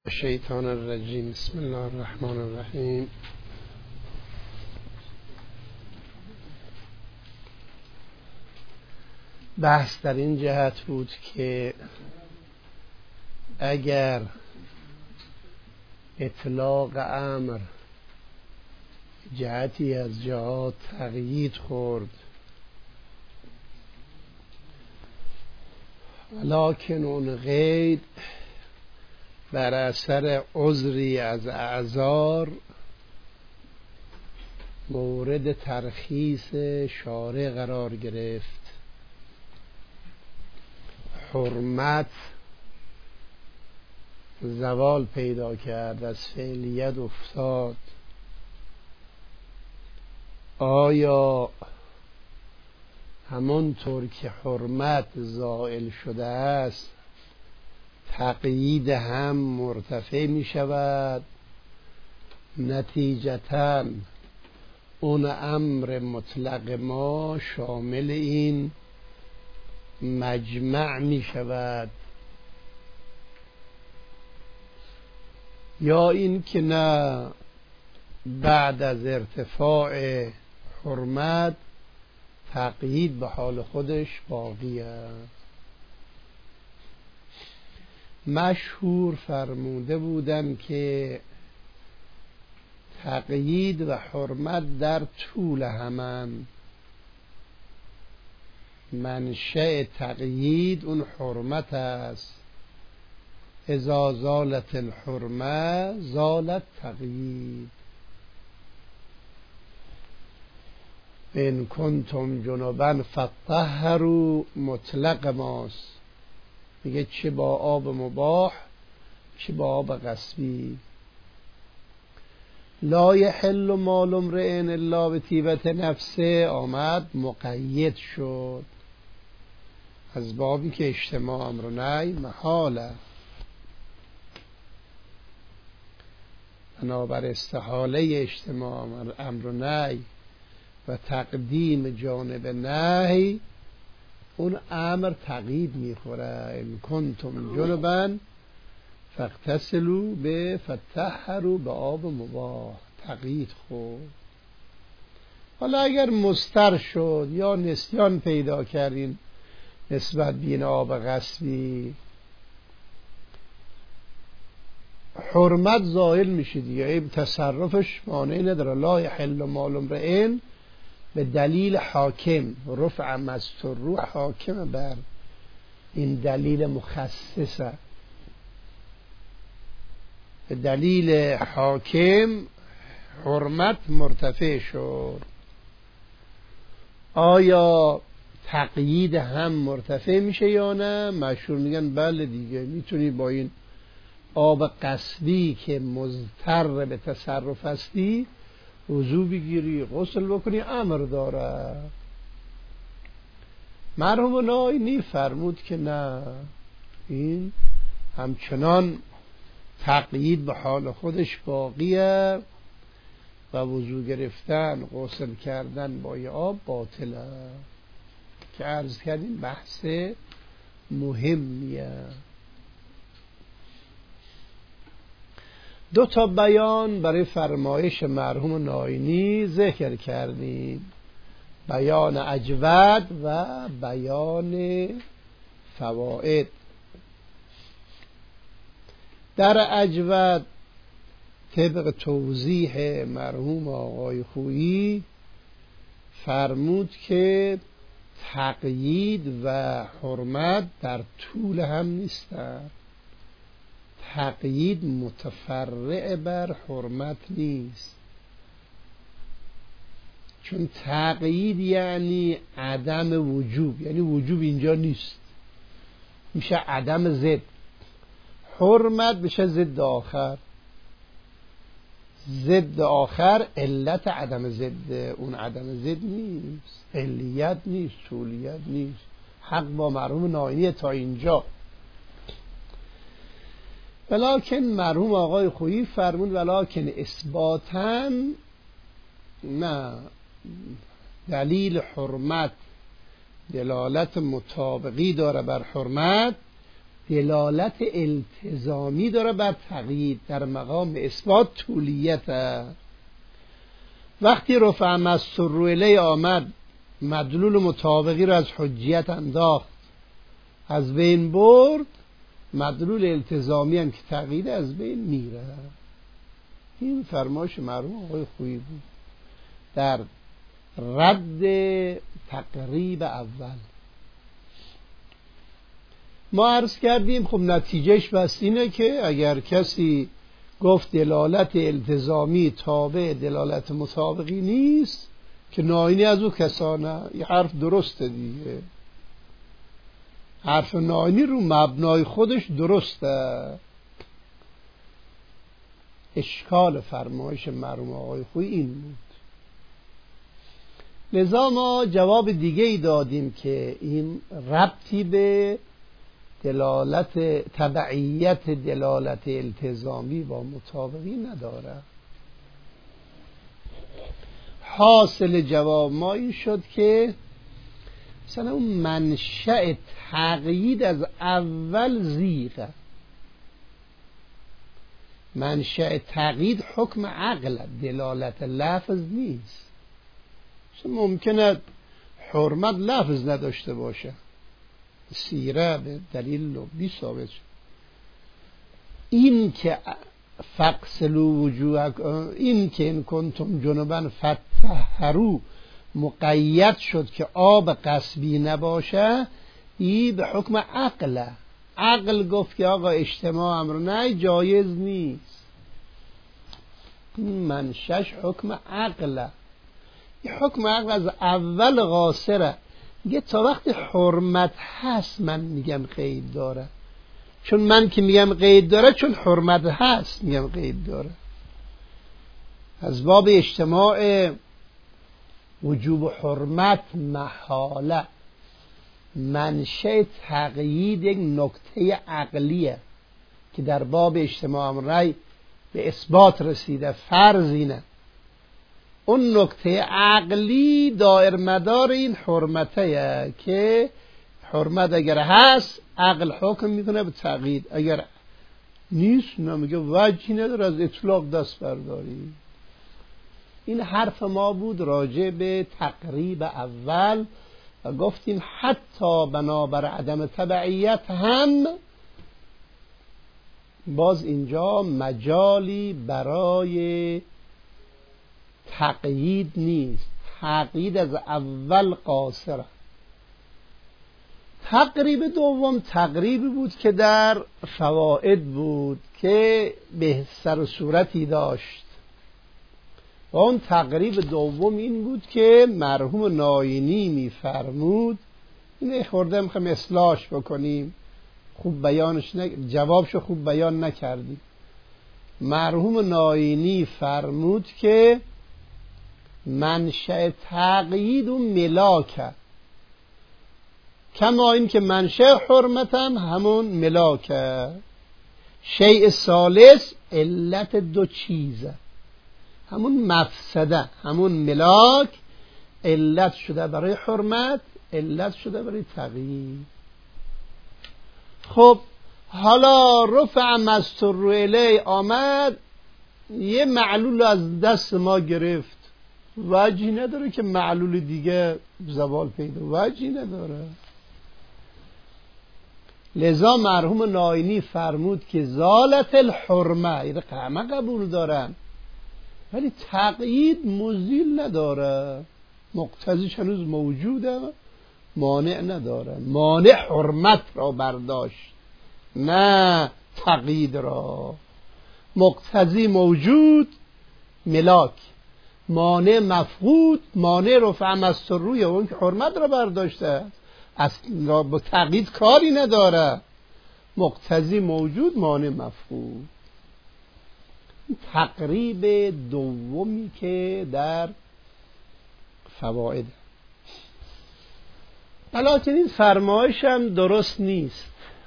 الشیطان الرجیم. بسم الله الرحمن الرحیم. بحث در این جهت بود که اگر اطلاق امر جهتی از جهات تقیید خورد لکن اون قید بر اثر عذری از اعذار مورد ترخیص شارع قرار گرفت، حرمت زوال پیدا کرد، از فعلیت افتاد. آیا همانطور که حرمت زائل شده است تقیید هم مرتفع می شود؟ نتیجتاً اون امر مطلق ما شامل این مجمع می شود، یا این که نه، بعد از ارتفاع حرمت تقیید به حال خودش باقی است؟ مشهور فرموده بودن که تقیید و حرمت در طول همان. منشأ تقیید اون حرمت است. اذا زالت الحرمه زالت تقیید. ان کنتم جنبا فطهروا مطلق ماست، میگه چه با آب مباح چه با آب غصبی. لا یحل مال امرئ الا بطیبة نفسه آمد مقید شد، از بابی که اجتماع امر و نهی محاله. بنابر استحاله اجتماع امر و نهی و تقدیم جانب نهی اون امر تقیید میخوره. ان کنتم جنبا فاغتسلوا فطهروا به آب مباح، تقیید خورد. حالا اگر مستر شد یا نسیان پیدا کردین نسبت بین آب غصبی، حرمت زائل میشه دیگه، تصرفش مانعی نداره. لا یحل مال امرئ به دلیل حاکم، رفع مستر رو حاکم بر این دلیل مخصصه. به دلیل حاکم حرمت مرتفع شد. آیا تقیید هم مرتفع میشه یا نه؟ مشهور میگن بله دیگه، میتونی با این آب قصبی که مضطر به تصرف هستی وضو بگیری، غسل بکنی، امر داره. مرحوم ناینی فرمود که نه، این همچنان تقیید به حال خودش باقیه و وضو گرفتن، غسل کردن با یه آب باطله، که عرض کردیم بحث مهمیه. دو تا بیان برای فرمایش مرحوم ناینی ذکر کردیم، بیان اجود و بیان فواید. در اجود طبق توضیح مرحوم آقای خویی فرمود که تقیید و حرمت در طول هم نیستند. تقیید متفرع بر حرمت نیست، چون تقیید یعنی عدم وجوب، یعنی وجوب اینجا نیست، میشه عدم ضد. حرمت بشه ضد آخر، ضد آخر علت عدم ضد، اون عدم ضد نیست، علیت نیست، طولیت نیست. حق با مرحوم ناینی تا اینجا. ولکن مرحوم آقای خویی فرمود ولکن اثباتاً نه، دلیل حرمت دلالت مطابقی داره بر حرمت، دلالت التزامی داره بر تقیید در مقام اثبات طولیت. وقتی رفع مستر الیه آمد مدلول مطابقی رو از حجیت انداخت از بین برد، مدلول التزامی هم که تقیید از بین میره. این فرمایش مرحوم آقای خویی بود در رد تقریب اول. ما عرض کردیم خب نتیجهش بس اینه که اگر کسی گفت دلالت التزامی تابع دلالت مطابقی نیست که ناینی از او کسانه، این حرف درسته دیگه، حرف ناینی رو مبنای خودش درسته. اشکال فرمایش مرحوم آقای خویی این بود. لذا ما جواب دیگه ای دادیم که این ربطی به دلالت تبعیت دلالت التزامی با مطابقی نداره. حاصل جواب ما این شد که مثلا اون منشأ تقیید از اول زیغه. منشأ تقیید حکم عقل، دلالت لفظ نیست. ممکنه حرمت لفظ نداشته باشه، سیره به دلیل لبی ثابت شد. این که فغسلوا وجوهکم، این که ان کنتم جنبا فطهروا مقید شد که آب قصبی نباشه، این به حکم عقله. عقل گفت که آقا اجتماع امر نه جایز نیست. این منشش حکم عقله. این حکم عقل از اول قاصره. میگه تا وقتی حرمت هست من میگم قید داره، چون من که میگم قید داره چون حرمت هست میگم قید داره. از باب اجتماع وجوب و حرمت محاله. منشأ تقیید یک نکته عقلیه که در باب اجتماع امرای به اثبات رسیده. فرض اینه اون نکته عقلی دایر مدار این حرمته که حرمت اگر هست عقل حکم میکنه به تقیید، اگر نیست نمیگه وجهی نداره از اطلاق دست برداری. این حرف ما بود راجع به تقریب اول و گفتیم حتی بنابر عدم تبعیت هم باز اینجا مجالی برای تقیید نیست. تقیید از اول قاصره. تقریب دوم تقریبی بود که در فواید بود که به سر صورتی داشت و اون تقریب دوم این بود که مرحوم ناینی میفرمود، این خورده میخوایم اصلاحش بکنیم، خوب بیانش جوابشو خوب بیان نکردیم. مرحوم ناینی فرمود که منشأ تقیید و ملاکه، کما این که منشأ حرمت هم همون ملاکه. شیء ثالث علت دو چیزه، همون مفسده، همون ملاک علت شده برای حرمت، علت شده برای تقیید. خب حالا رفع مستر الیه آمد یه معلول از دست ما گرفت، وجهی نداره که معلول دیگه زوال پیدا، وجهی نداره. لذا مرحوم ناینی فرمود که زالت الحرمه، این همه قبول دارن ولی تقیید مزیل نداره، مقتضیش هنوز موجوده، مانع نداره. مانع حرمت را برداشت نه تقیید را. مقتضی موجود ملاک، مانع مفقود، مانع رفع مستر روی اون که حرمت را برداشته اصلا با تقیید کاری نداره. مقتضی موجود، مانع مفقود. تقریب دومی که در فواید، بلکه این فرمایش هم درست نیست.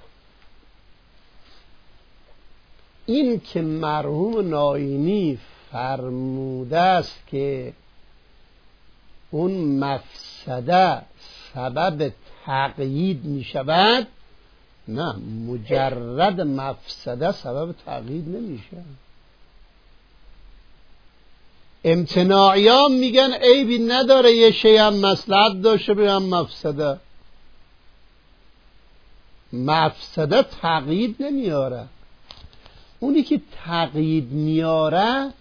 این که مرحوم ناینی فرموده است که اون مفسده سبب تقیید می شود نه، مجرد مفسده سبب تغییر نمیشه. امتناعیان میگن عیبی نداره یه شی هم مصلحت داشته به هم مفسده. مفسده تغییر نمیاره. اونی که تغییر میاره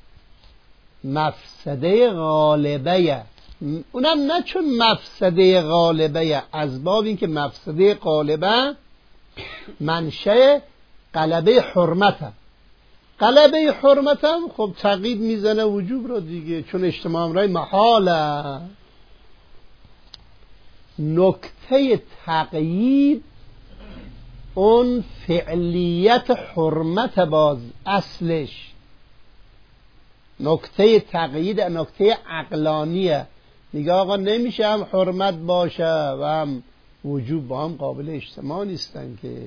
مفسده غالبه، اونم نه چون مفسده غالبه، از باب این که مفسده غالبه منشأ غلبه حرمته. غلبه حرمتم خب تقیید میزنه وجوب رو دیگه، چون اجتماع امرای محاله. نکته تقیید اون فعلیت حرمت، باز اصلش نکته تقیید نکته عقلانیه. میگه آقا نمیشه هم حرمت باشه و هم وجوب، با هم قابل اجتماع نیستن که.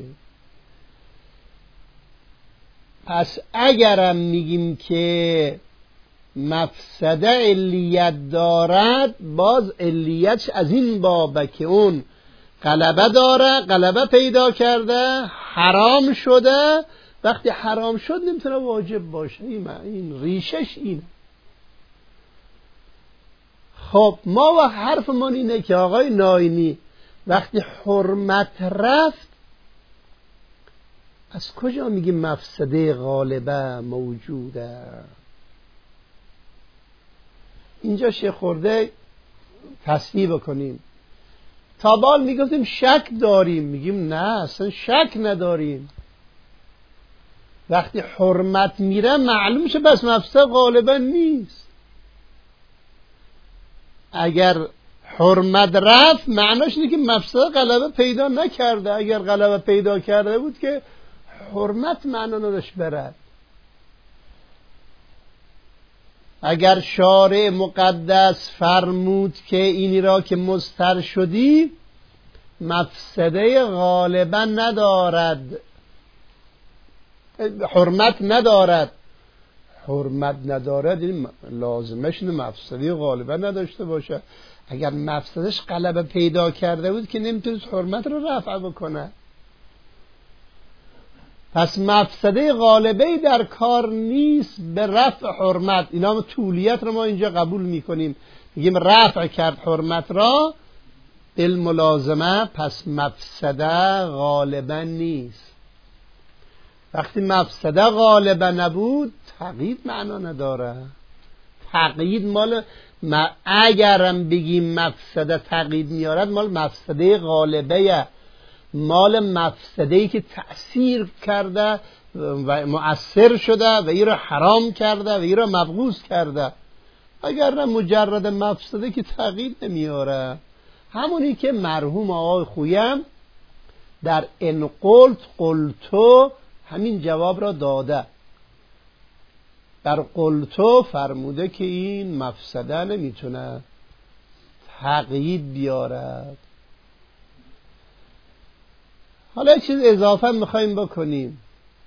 پس اگرم میگیم که مفسده علیت دارد، باز علیتش از این بابه که اون غلبه داره، غلبه پیدا کرده، حرام شده. وقتی حرام شد نمیتونه واجب باشه. این ریشش اینه. خب ما و حرفمون اینه که آقای ناینی وقتی حرمت رفت، از کجا میگیم مفسده غالبه موجوده؟ اینجا خورده تصحیح بکنیم. تا بال میگفتیم شک داریم، میگیم نه اصلا شک نداریم. وقتی حرمت میره معلوم شه بس مفسده غالبا نیست. اگر حرمت رفت معناش اینه که مفسده غلبه پیدا نکرده. اگر غلبه پیدا کرده بود که حرمت معنا نداشت برد. اگر شارع مقدس فرمود که اینی را که مضطر شدی مفسده غالبا ندارد، حرمت ندارد، حرمت ندارد این لازمش اینه مفسده غالبا نداشته باشه. اگر مفسدش غلبه پیدا کرده بود که نمیتونست حرمت رو رفع بکنه. پس مفسده غالبه در کار نیست به رفع حرمت. اینا طولیت رو ما اینجا قبول میکنیم، میگیم رفع کرد حرمت را بالملازمه، پس مفسده غالبا نیست. وقتی مفسده غالبا نبود تقیید معنا نداره. تقیید مال اگرم بگیم مفسده تقیید میارد مال مفسده غالبه، مال مفسده‌ای که تأثیر کرده و مؤثر شده و این را حرام کرده و این را مبغوض کرده. اگر نه مجرد مفسده که تقیید نمیاره. همونی که مرحوم آقای خویم در ان قلتو همین جواب را داده. در قلتو فرموده که این مفسده نمیتونه تقیید بیارد. حالا یک چیز اضافه میخوایم بکنیم.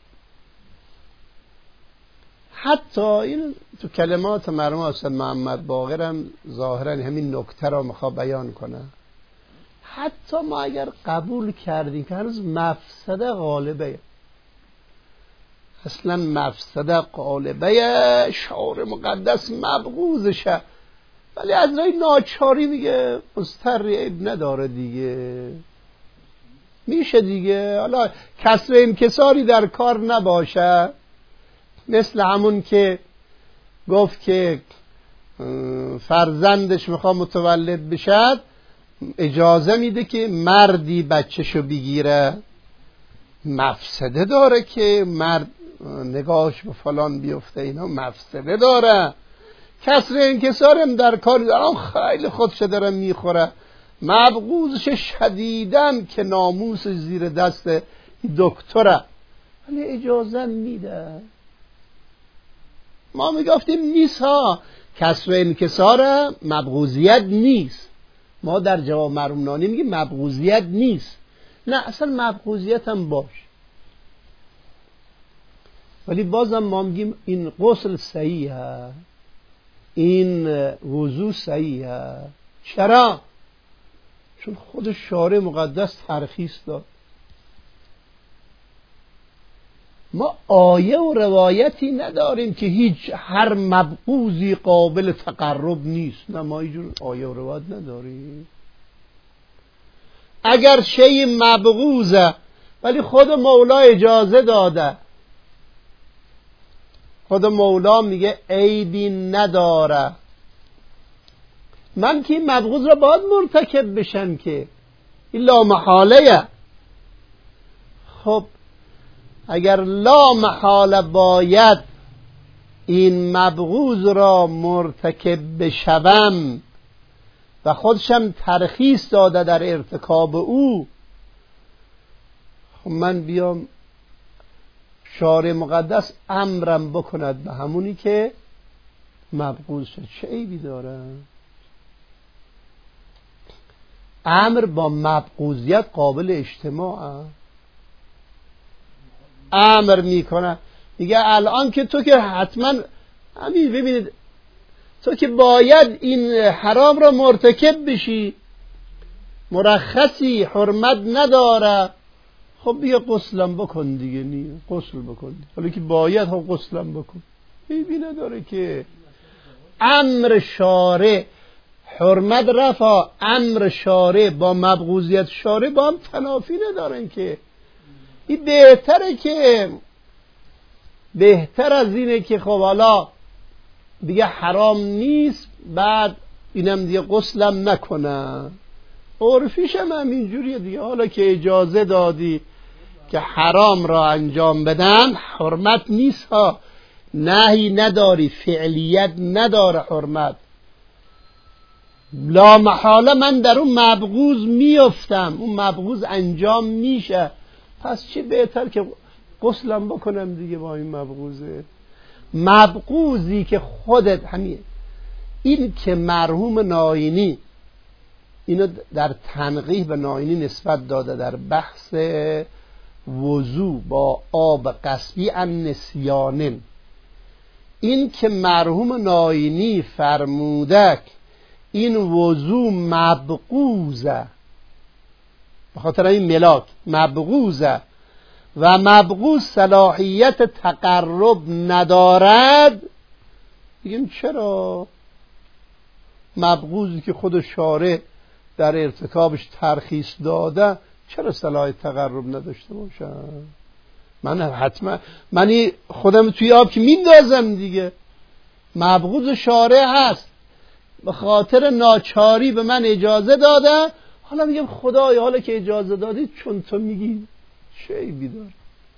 حتی این تو کلمات مرحوم استاد محمد باقر هم ظاهرا همین نکته را میخواد بیان کنه. حتی ما اگر قبول کردیم که هنوز مفسده غالبه، اصلا مفسده غالبه شعار مقدس مبغوضشه، ولی از رای ناچاری میگه مضطر عیب نداره دیگه، میشه دیگه. حالا کسر انکساری در کار نباشه، مثل همون که گفت که فرزندش میخواد متولد بشد اجازه میده که مردی بچهشو بگیره. مفسده داره که مرد نگاهش به فلان بیفته، اینا مفسده داره. کسر انکسار هم در کار دارم خیلی خودش داره میخوره، مبغوضش شدیدن که ناموس زیر دست دکتره، ولی اجازه میده. ما میگفتیم نیست ها، کسر انکسار مبغوضیت نیست. ما در جواب مرحوم نانی میگیم مبغوضیت نیست. نه اصلا مبغوضیت هم باش، ولی بازم ما میگیم این غسل صحیحه، این وضو صحیحه. چرا؟ چون خود شارع مقدس ترخیص داد. ما آیه و روایتی نداریم که هیچ هر مبغوضی قابل تقرب نیست. نه، ما اینجور آیه و روایت نداریم. اگر شی مبغوضه ولی خود مولا اجازه داده، خود مولا میگه عیبی نداره، من که این مبغوض را باید مرتکب بشم که این لا محاله. خب اگر لا محاله باید این مبغوض را مرتکب بشوم و خودشم ترخیص داده در ارتکاب او، خب من بیام شارع مقدس امرم بکند به همونی که مبغوض شد، چه عیبی داره؟ امر با مبغوضیت قابل اجتماع. امر میکنه میگه الان که تو که حتما همین، ببینید تو که باید این حرام را مرتکب بشی، مرخصی، حرمت نداره، خب بیا غسلم بکن دیگه. نیه غسل بکن، حالا که باید خب غسلم بکن. عیبی نداره که امر شارع، حرمت رفع امر شارع با مبغوضیت شارع با هم تنافی ندارن که. این بهتره که بهتر از اینه که خب حالا دیگه حرام نیست بعد اینم دیگه غسلم نکنه. عرفیش هم همینجوریه دیگه. حالا که اجازه دادی که حرام را انجام بدن، حرمت نیست ها، نهی نداری، فعلیت نداره حرمت، لا محاله من در اون مبغوض میافتم، اون مبغوض انجام میشه، پس چی بهتر که غسلم بکنم دیگه با این مبغوضه. مبغوضی که خودت همین، این که مرحوم ناینی اینو در تنقیح به ناینی نسبت داده در بحث وضو با آب قصبی ان نسیانن، این که مرحوم ناینی فرموده این وضو مبغوضه، به خاطر این ملاک مبغوضه و مبغوض صلاحیت تقرب ندارد، بگیم چرا مبغوضی که خود شارع در ارتکابش ترخیص داده چرا صلاحیت تقرب نداشته باشه؟ من حتما من خودم توی آب که میندازم دیگه، مبغوض شارع هست، به خاطر ناچاری به من اجازه داده، حالا میگم خدایا حالا که اجازه دادی چون تو میگی چه عیبی داره.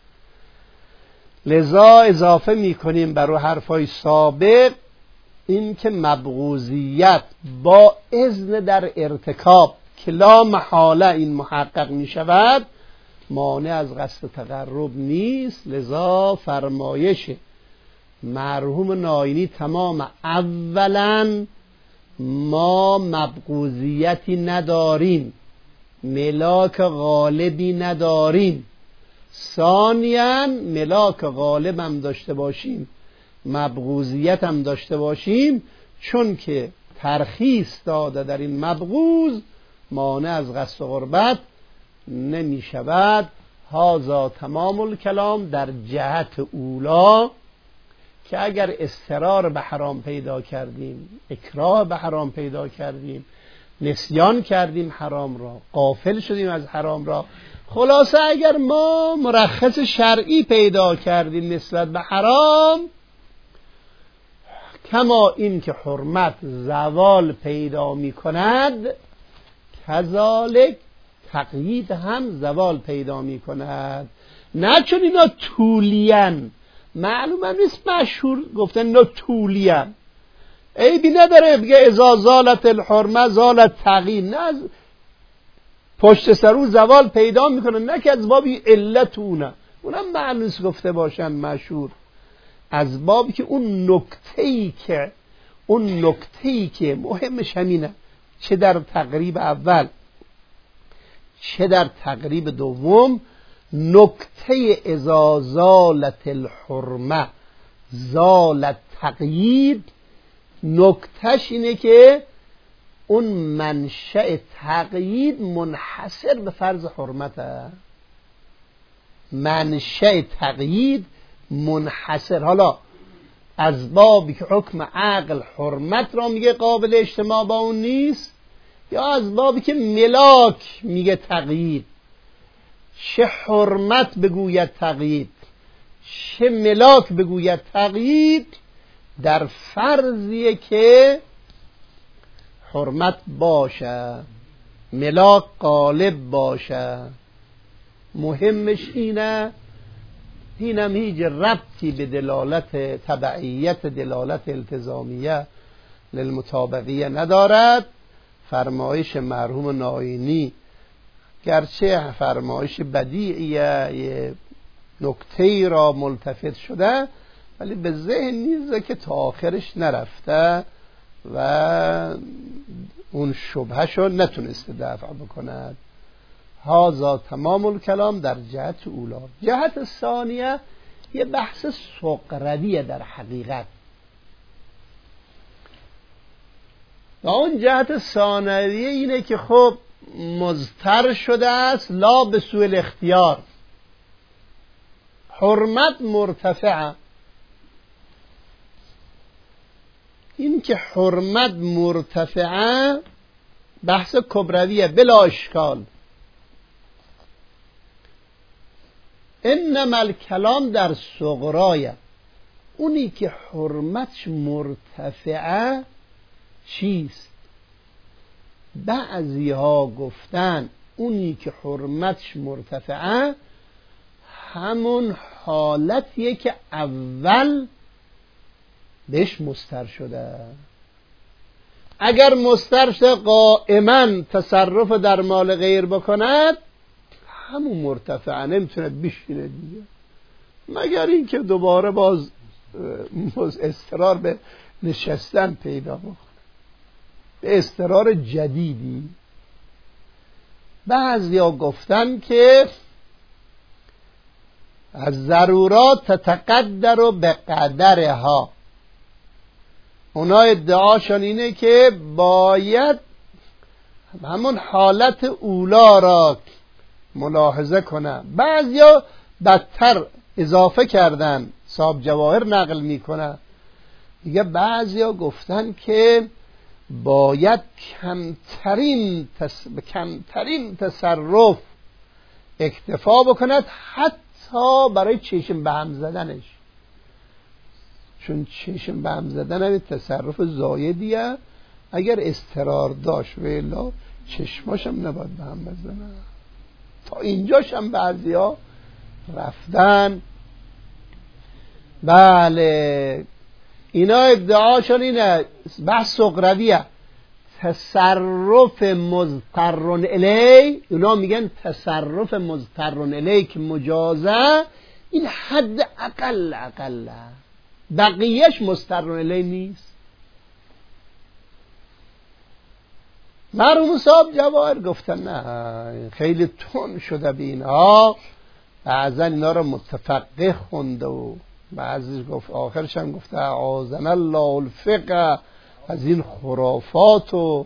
لذا اضافه میکنیم بر حرفای سابق این که مبغوضیت با اذن در ارتکاب که لا محاله این محقق میشود مانع از قصد تقرب نیست. لذا فرمایش مرحوم ناینی تمام، اولا ما مبغوضیتی نداریم، ملاک غالبی نداریم، ثانیاً ملاک غالب هم داشته باشیم، مبغوضیت هم داشته باشیم، چون که ترخیص داده در این مبغوض مانع از قصد قربت نمی شود. هذا تمام الکلام در جهت اولا که اگر اضطرار به حرام پیدا کردیم، اکراه به حرام پیدا کردیم، نسیان کردیم حرام را، غافل شدیم از حرام را، خلاصه اگر ما مرخص شرعی پیدا کردیم نسبت به حرام، کما این که حرمت زوال پیدا می کند کذالک تقیید هم زوال پیدا می کند. نه چون اینا طولین، معلومه نیست مشهور گفتن اینا طولین، عیبی نداره بگه اذا زالت الحرمه زالت تقیید، نه از پشت سر اون زوال پیدا میکنه، نه که از بابی علت اونم معلوم نیست گفته باشن مشهور، از بابی که اون نکته‌ای که مهمش همینه، چه در تقریب اول چه در تقریب دوم، نکته اذا زالت الحرمه زالت تقیید، نکتهش اینه که اون منشأ تقیید منحصر به فرض حرمته. منشأ تقیید منحصر، حالا از بابی که حکم عقل حرمت را میگه قابل اجتماع با اون نیست، یا از بابی که ملاک میگه تقیید، چه حرمت بگوید تقیید چه ملاک بگوید تقیید، در فرضیه که حرمت باشه، ملاک غالب باشه. مهمش اینم هیچ ربطی به دلالت تبعیت، دلالت التزامیه للمطابقیه ندارد. فرمایش مرحوم ناینی گرچه فرمایش بدیعیه، یه نکته را ملتفت شده، ولی به ذهن نیزه که تا آخرش نرفته و اون شبهشو نتونسته دفع بکند. هذا تمام الکلام در جهت اولا. جهت ثانیه یه بحث سقرویه در حقیقت، و اون جهت ثانویه اینه که خب مضطر شده است لا به سوء الاختیار، حرمت مرتفعه. این که حرمت مرتفعه بحث کبرویه بلا اشکال. انما الکلام در صغرایه، اونی که حرمتش مرتفعه چیست؟ بعضی ها گفتن اونی که حرمتش مرتفعه همون حالتیه که اول بهش مضطر شده. اگر مضطر شده قائما تصرف در مال غیر بکند، همون مرتفعه، نمیتونه بشینه دیگه، مگر این که دوباره باز اضطرار به نشستن پیدا بکنه، به اضطرار جدیدی. بعضیا گفتن که از ضرورات تتقدر و به قدرها، اونا ادعاشون اینه که باید همون حالت اولا را ملاحظه کنن. بعضیا بدتر اضافه کردن، صاحب جواهر نقل میکنه دیگه، بعضیا گفتن که باید کمترین تصرف اکتفا بکند، حتی برای چشم به هم زدنش، چون چشم به هم زدن هم تصرف زایدیه، اگر اضطرار داشت و الا چشماش هم نباید به هم بزنن. تا اینجاش هم بعضی ها رفتن. بله اینا ادعاشون اینه، بحث سقرویه، تصرف مضطرن الی، اونا میگن تصرف مضطرن الی که مجازه، این حد اقله، بقیهش مضطرن الی نیست. مرحوم صاحب جواهر گفتن نه، خیلی تون شده به اینها، بعضا اینا رو متفقه خونده و بعضی گفت آخرش هم گفته اعاذنا الله الفقه، از این خرافات و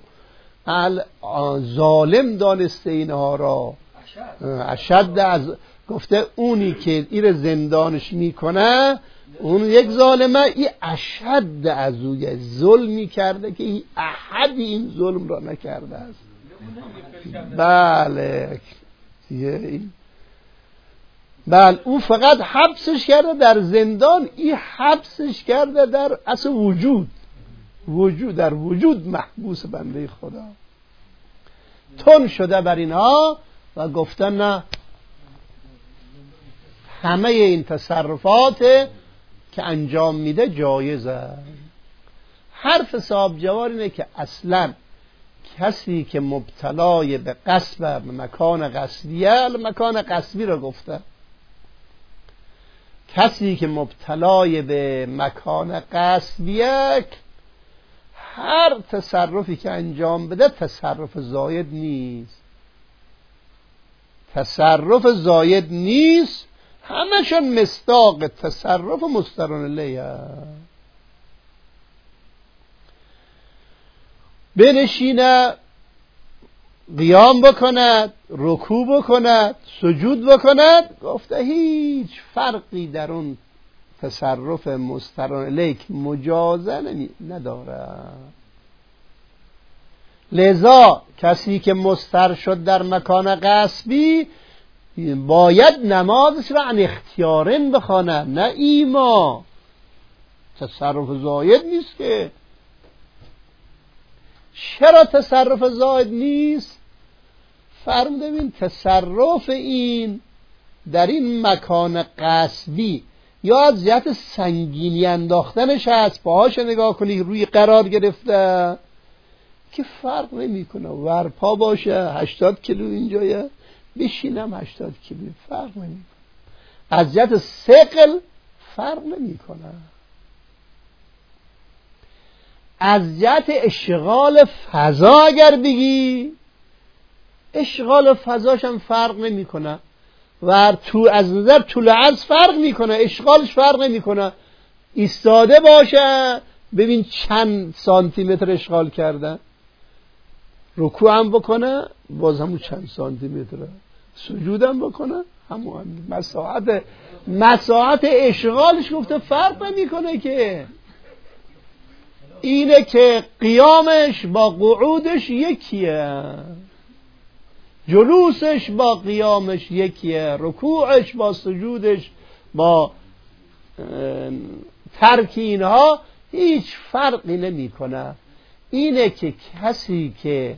ظالم دانسته اینها را، اشد از گفته اونی که این زندانش میکنه اون یک ظالمه، این اشد از اوی ظلمی کرده که این احدی این ظلم را نکرده است. بله بله، او فقط حبسش کرده در زندان، این حبسش کرده در اصل وجود در وجود محبوس بنده خدا. تون شده بر اینها و گفتن نه، همه این تصرفات که انجام میده جایزه. حرف صاحب جوار اینه که اصلا کسی که مبتلای به غصب به مکان غصبیه، مکان غصبی رو گفته، کسی که مبتلای به مکان غصبیه هر تصرفی که انجام بده تصرف زاید نیست، تصرف زاید نیست، همشون مصداق تصرف مسترن الیه. بنشینه قیام بکند، رکوع بکند، سجود بکند، گفته هیچ فرقی در اون تصرف مستران الیک مجازه نداره. لذا کسی که مستر شد در مکان غصبی باید نمازش را عن اختیارن بخواند، نه ایما. تصرف زاید نیست که. چرا تصرف زاید نیست؟ فرموده ببین تصرف این در این مکان غصبی یا از جهت سنگینی انداختنش هست، پاهاش نگاه کنی روی قرار گرفته که فرق نمیکنه، ورپا باشه 80 کیلو اینجایه، بشینم 80 کیلو، فرق نمیکنه. از جهت ثقل فرق نمیکنه. از جهت اشغال فضا اگر بگی، اشغال فضاش هم فرق نمیکنه و تو از نظر طول عرض فرق میکنه، اشغالش فرق نمیکنه. ایستاده باشه ببین چند سانتی متر اشغال کرده، رکوع هم بکنه باز همون چند سانتی متره، سجود هم بکنه همون مساحت اشغالش گفته فرق نمیکنه که. اینه که قیامش با قعودش یکیه، جلوسش با قیامش یکیه، رکوعش با سجودش با ترک اینها هیچ فرقی نمی کنه. اینه که کسی که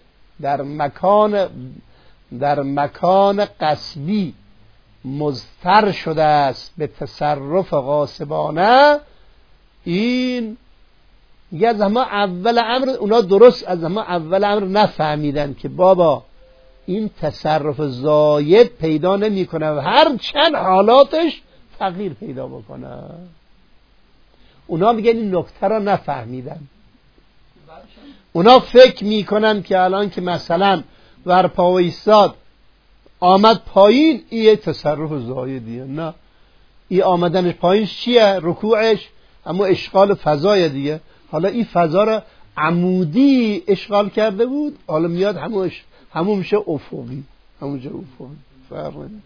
در مکان غصبی مضطر شده است به تصرف غاصبانه، این یه از همه اول امر، اونا درست از همه اول امر نفهمیدن که بابا این تصرف زاید پیدا نمی کنه و هر چند حالاتش تغییر پیدا بکنه. اونا میگن این نکته را نفهمیدن. اونا فکر میکنن که الان که مثلا ورپا و ایستاد آمد پایین، این تصرف زایدیه. نه، این آمدنش پایین چیه؟ رکوعش اما اشغال فضای دیگه. حالا این فضا را عمودی اشغال کرده بود، حالا میاد همون میشه افقی، همونجا افقی. فرق نمیکنه.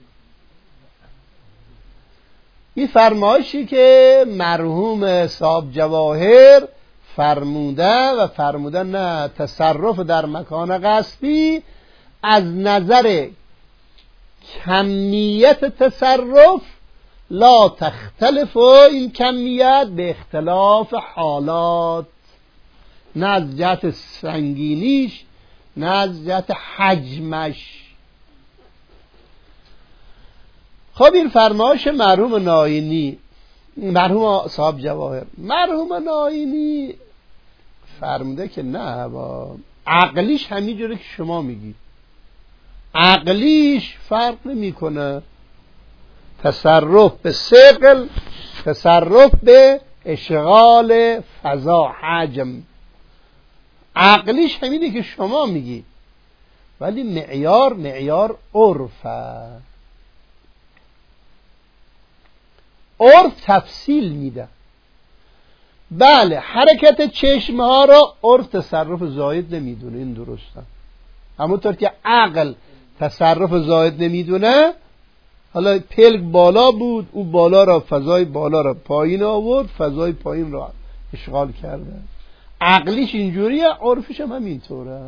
این فرمایشی که مرحوم صاحب جواهر فرموده نه، تصرف در مکان غصبی از نظر کمیت تصرف لا تختلف، این کمیت به اختلاف حالات، نه از جهت سنگینیش نه از جهت حجمش. خب این فرمایش مرحوم ناینی، مرحوم صاحب جواهر، مرحوم ناینی فرموده که نه، با عقلیش همینجوری که شما میگید، عقلیش فرق نمیکنه. تصرف به ثقل، تصرف به اشغال فضا، حجم، عقلیش همینه که شما میگید، ولی معیار عرفه. عرف تفصیل میده. بله حرکت چشم ها را عرف تصرف زاید نمیدونه، این درسته. همونطور که عقل تصرف زاید نمیدونه، حالا پلک بالا بود، او بالا را، فضای بالا را پایین آورد، فضای پایین را اشغال کرده. عقلیش اینجوریه، عرفش هم همینطوره.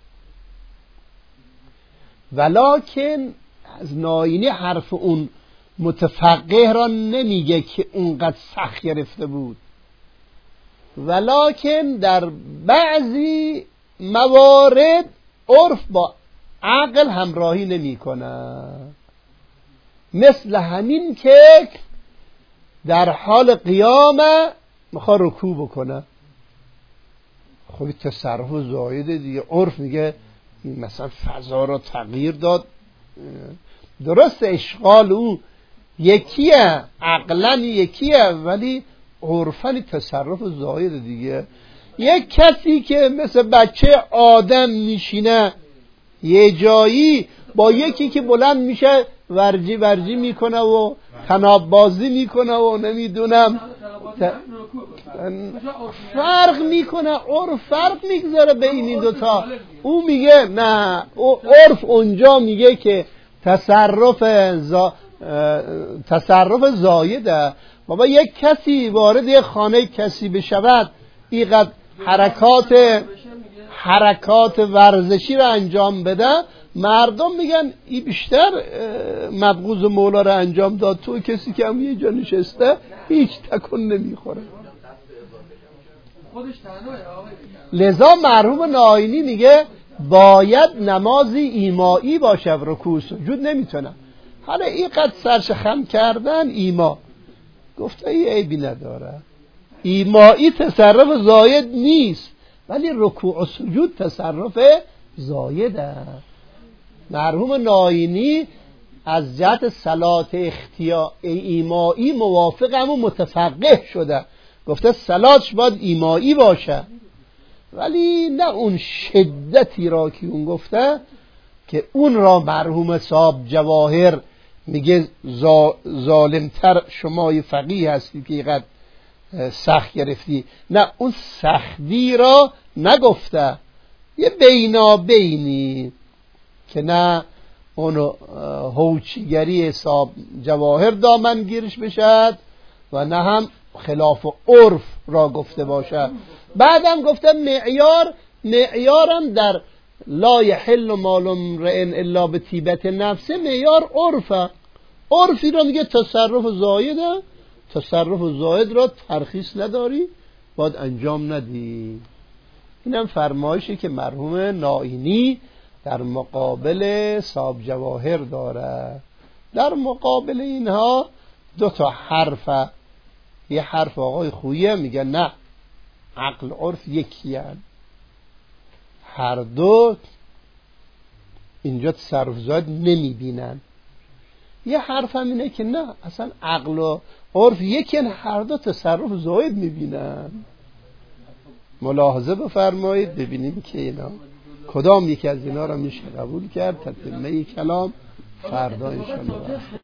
ولکن از ناینی حرف اون متفقه را نمیگه که اونقدر سخت گرفته بود، ولکن در بعضی موارد عرف با عقل همراهی نمیکنه. مثل همین که در حال قیام میخواد رکوع بکنه، خب تصرف زایده دیگه. عرف میگه مثلا فضا را تغییر داد، درست اشغال او یکیه، عقلا یکیه، ولی عرفاً تصرف زاید دیگه. یک کسی که مثل بچه آدم میشینه یه جایی، با یکی که بلند میشه ورجی میکنه و تناب بازی میکنه و نمیدونم فرق میکنه. عرف فرق میگذاره بین این دوتا. او میگه نه، عرف اونجا میگه که تصرف زایده. بابا یک کسی وارد یک خانه کسی بشود، اینقدر حرکات ورزشی رو انجام بده، مردم میگن این بیشتر مبغوض مولا رو انجام داد. تو کسی که هم یه جا نشسته هیچ تکون نمیخوره. لذا مرحوم ناینی میگه باید نمازی ایمایی باشه، رکوع سجود نمیتونه. حالا اینقدر سرش خم کردن ایما، گفته ای عیبی نداره، ایمایی تصرف زاید نیست، ولی رکوع و سجود تصرف زایده. مرحوم ناینی از جهت صلات ایمایی موافق همون متفقه شده، گفته صلاتش باید ایمایی باشه، ولی نه اون شدتی را که اون گفته که اون را مرحوم صاحب جواهر میگه ظالمتر شمای فقیه هستی که اینقدر سخت گرفتی. نه، اون سختی را نگفته، یه بینابینی که نه اون هوچیگری حساب جواهر دامنگیرش بشد و نه هم خلاف عرف را گفته باشد. بعدم گفته معیارم در لا یحل مال امرئ الا بطیبت نفسه، معیار عرفه. عرفی را میگه تصرف زایده، تصرف زاید را ترخیص نداری، باید انجام ندی. اینم فرمایشی که مرحوم ناینی در مقابل صاحب جواهر داره. در مقابل اینها دو تا حرفه. یه حرف آقای خویه میگه نه، عقل عرف یکی هن. هر دو اینجا تصرف زاید نمیبینن. یه حرف هم اینه که نه، اصلا عقل و عرف یکی هن، هر دو تصرف زاید میبینن. ملاحظه بفرمایید ببینیم که اینا کدام یکی از اینا را میشه قبول کرد. تتمه کلام فردا انشاءالله.